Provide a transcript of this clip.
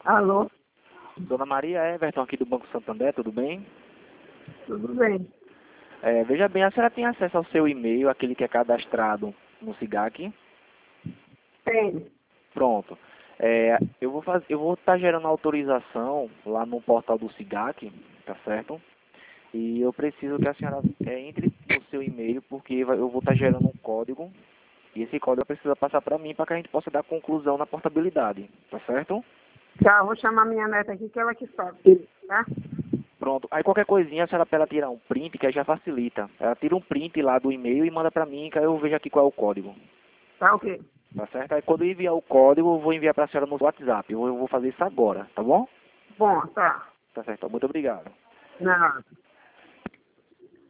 Alô? Dona Maria Everton, aqui do Banco Santander, tudo bem? Tudo bem? Veja bem, a senhora tem acesso ao seu e-mail, aquele que é cadastrado no SIGAC? Tem. Pronto. Eu vou estar gerando autorização lá no portal do SIGAC, tá certo? E eu preciso que a senhora entre no seu e-mail, porque eu vou estar gerando um código, e esse código precisa passar para mim para que a gente possa dar conclusão na portabilidade, tá certo? Tá, eu vou chamar minha neta aqui, que ela que sabe, tá? Pronto. Aí qualquer coisinha, a senhora para ela tirar um print, que aí já facilita. Ela tira um print lá do e-mail e manda para mim, que aí eu vejo aqui qual é o código. Tá ok. Tá certo? Aí quando eu enviar o código, eu vou enviar para a senhora no WhatsApp. Eu vou fazer isso agora, tá bom? Bom, tá. Tá certo. Muito obrigado. Não.